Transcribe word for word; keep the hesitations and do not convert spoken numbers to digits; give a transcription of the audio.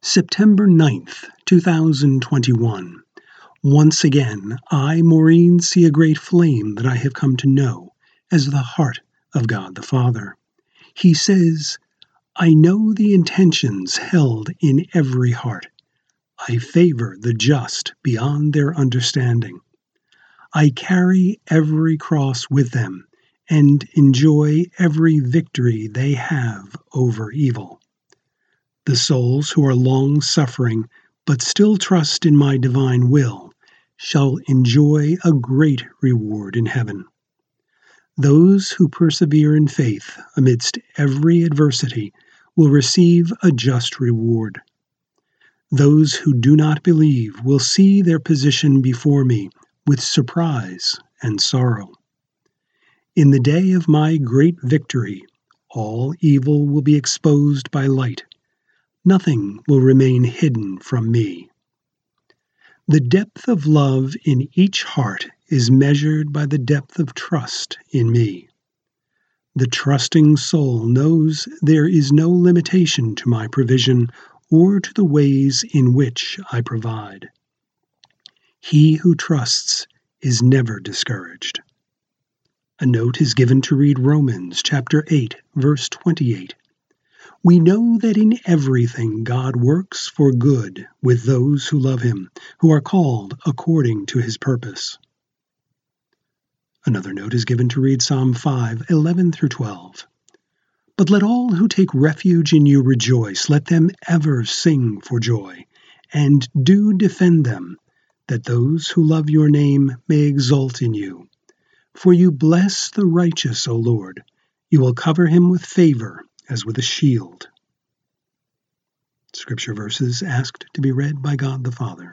September ninth, two thousand twenty-one. Once again, I, Maureen, see a great flame that I have come to know as the heart of God the Father. He says, I know the intentions held in every heart. I favor the just beyond their understanding. I carry every cross with them and enjoy every victory they have over evil. The souls who are long-suffering but still trust in my divine will shall enjoy a great reward in heaven. Those who persevere in faith amidst every adversity will receive a just reward. Those who do not believe will see their position before me with surprise and sorrow. In the day of my great victory, all evil will be exposed by light. Nothing will remain hidden from me. The depth of love in each heart is measured by the depth of trust in me. The trusting soul knows there is no limitation to my provision or to the ways in which I provide. He who trusts is never discouraged. A note is given to read Romans chapter eight, verse twenty-eight. We know that in everything God works for good with those who love him, who are called according to his purpose. Another note is given to read Psalm five, eleven through twelve. But let all who take refuge in you rejoice, let them ever sing for joy, and do defend them, that those who love your name may exult in you. For you bless the righteous, O Lord. You will cover him with favor as with a shield. Scripture verses asked to be read by God the Father.